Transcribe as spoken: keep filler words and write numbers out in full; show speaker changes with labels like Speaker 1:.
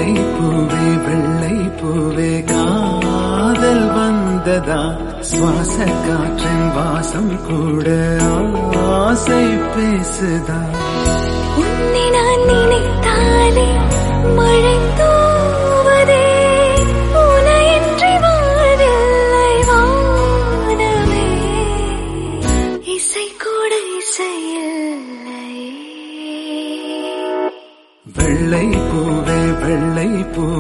Speaker 1: வெள்ளை பூவே வெள்ளை பூவே காதல் வந்ததா சுவாச காற்றின் வாசம் கூட ஆசை பேசுதா
Speaker 2: உன்னை நான் நினைத்தாலே மழை தூவதே உனையின்றி வாழ்வில்லை வானமே இசை கூட இசையில்லை
Speaker 1: வெள்ளை பூவே வெள்ளை பூ